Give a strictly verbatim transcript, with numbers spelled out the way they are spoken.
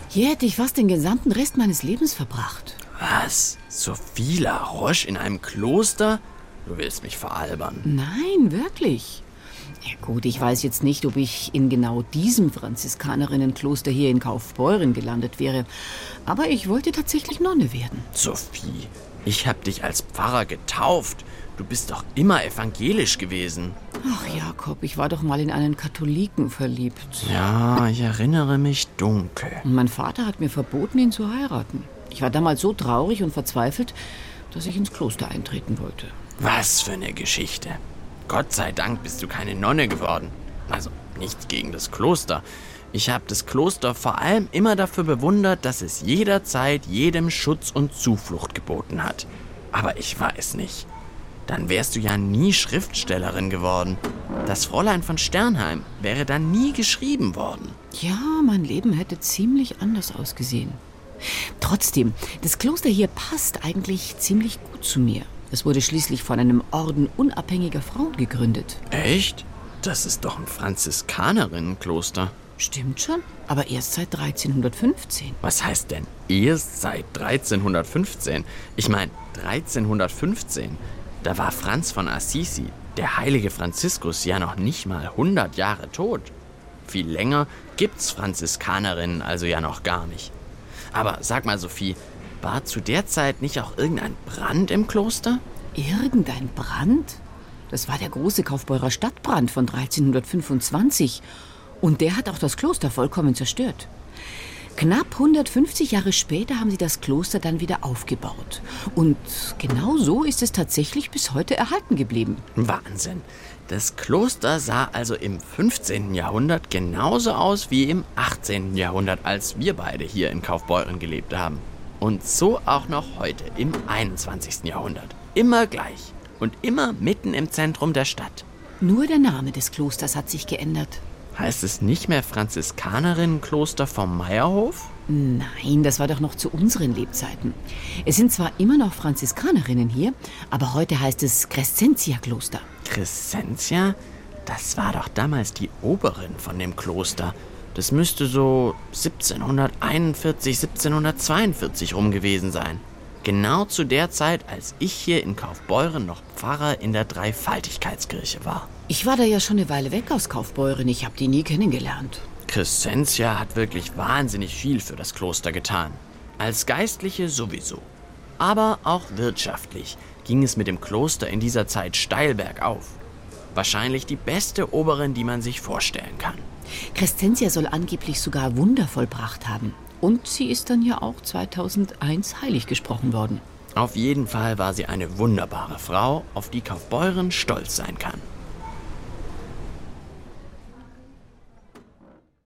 Hier hätte ich fast den gesamten Rest meines Lebens verbracht. Was? Sophie Laroche in einem Kloster? Du willst mich veralbern. Nein, wirklich. Ja gut, ich weiß jetzt nicht, ob ich in genau diesem Franziskanerrinnenkloster hier in Kaufbeuren gelandet wäre. Aber ich wollte tatsächlich Nonne werden. Sophie, ich hab dich als Pfarrer getauft. Du bist doch immer evangelisch gewesen. Ach Jakob, ich war doch mal in einen Katholiken verliebt. Ja, ich erinnere mich dunkel. Und mein Vater hat mir verboten, ihn zu heiraten. Ich war damals so traurig und verzweifelt, dass ich ins Kloster eintreten wollte. Was für eine Geschichte. Gott sei Dank bist du keine Nonne geworden. Also nichts gegen das Kloster. Ich habe das Kloster vor allem immer dafür bewundert, dass es jederzeit jedem Schutz und Zuflucht geboten hat. Aber ich weiß nicht. Dann wärst du ja nie Schriftstellerin geworden. Das Fräulein von Sternheim wäre dann nie geschrieben worden. Ja, mein Leben hätte ziemlich anders ausgesehen. Trotzdem, das Kloster hier passt eigentlich ziemlich gut zu mir. Es wurde schließlich von einem Orden unabhängiger Frauen gegründet. Echt? Das ist doch ein Franziskanerrinnenkloster. Stimmt schon, aber erst seit dreizehnhundertfünfzehn. Was heißt denn erst seit dreizehnhundertfünfzehn? Ich meine, dreizehnhundertfünfzehn, da war Franz von Assisi, der heilige Franziskus, ja noch nicht mal hundert Jahre tot. Viel länger gibt's Franziskanerinnen also ja noch gar nicht. Aber sag mal, Sophie, war zu der Zeit nicht auch irgendein Brand im Kloster? Irgendein Brand? Das war der große Kaufbeurer Stadtbrand von dreizehnhundertfünfundzwanzig. Und der hat auch das Kloster vollkommen zerstört. Knapp hundertfünfzig Jahre später haben sie das Kloster dann wieder aufgebaut. Und genau so ist es tatsächlich bis heute erhalten geblieben. Wahnsinn. Das Kloster sah also im fünfzehnten Jahrhundert genauso aus wie im achtzehnten Jahrhundert, als wir beide hier in Kaufbeuren gelebt haben. Und so auch noch heute, im einundzwanzigsten Jahrhundert. Immer gleich und immer mitten im Zentrum der Stadt. Nur der Name des Klosters hat sich geändert. Heißt es nicht mehr Franziskanerinnenkloster vom Meierhof? Nein, das war doch noch zu unseren Lebzeiten. Es sind zwar immer noch Franziskanerinnen hier, aber heute heißt es Crescentia-Kloster. Crescentia? Das war doch damals die Oberin von dem Kloster. Das müsste so siebzehnhunderteinundvierzig, siebzehnhundertzweiundvierzig rum gewesen sein. Genau zu der Zeit, als ich hier in Kaufbeuren noch Pfarrer in der Dreifaltigkeitskirche war. Ich war da ja schon eine Weile weg aus Kaufbeuren. Ich habe die nie kennengelernt. Crescentia hat wirklich wahnsinnig viel für das Kloster getan. Als Geistliche sowieso. Aber auch wirtschaftlich ging es mit dem Kloster in dieser Zeit steil bergauf. Wahrscheinlich die beste Oberin, die man sich vorstellen kann. Crescentia soll angeblich sogar Wunder vollbracht haben. Und sie ist dann ja auch zweitausendeins heilig gesprochen worden. Auf jeden Fall war sie eine wunderbare Frau, auf die Kaufbeuren stolz sein kann.